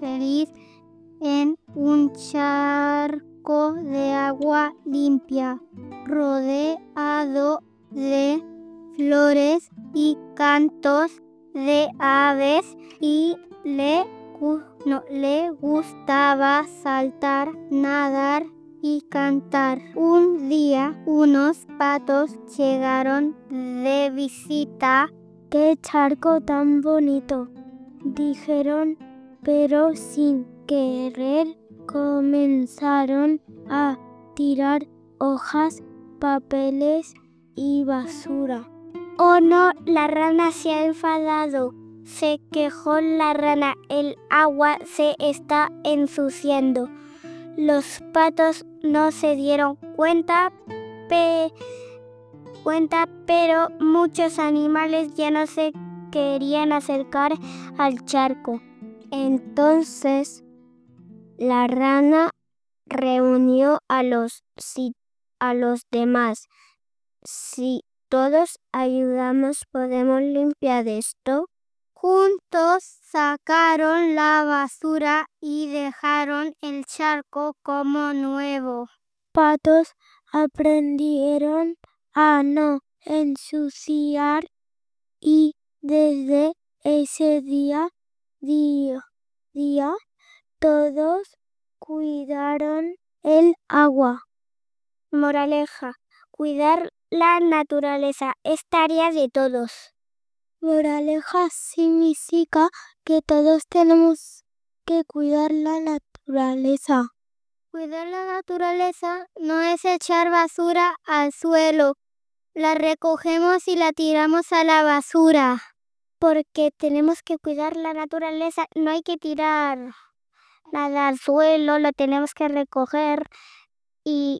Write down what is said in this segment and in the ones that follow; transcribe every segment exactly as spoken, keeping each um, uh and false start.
feliz en un charco de agua limpia, rodeado de flores y cantos de aves, y le, no, le gustaba saltar, nadar y cantar. Un día unos patos llegaron de visita. ¡Qué charco tan bonito!, dijeron, pero sin querer comenzaron a tirar hojas, papeles y basura. ¡Oh no! La rana se ha enfadado. Se quejó la rana. El agua se está ensuciando. Los patos no se dieron cuenta, pe- cuenta, pero muchos animales ya no se querían acercar al charco. Entonces la rana reunió a los, si, a los demás. Si todos ayudamos, ¿podemos limpiar esto? Juntos sacaron la basura y dejaron el charco como nuevo. Patos aprendieron a no ensuciar y desde ese día, día, día todos cuidaron el agua. Moraleja: cuidar la naturaleza es tarea de todos. Moraleja significa que todos tenemos que cuidar la naturaleza. Cuidar la naturaleza no es echar basura al suelo. La recogemos y la tiramos a la basura. Porque tenemos que cuidar la naturaleza, no hay que tirar nada al suelo, lo tenemos que recoger. Y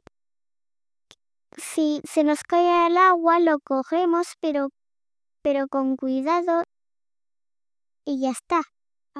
si se nos cae el agua, lo cogemos, pero, pero con cuidado y ya está.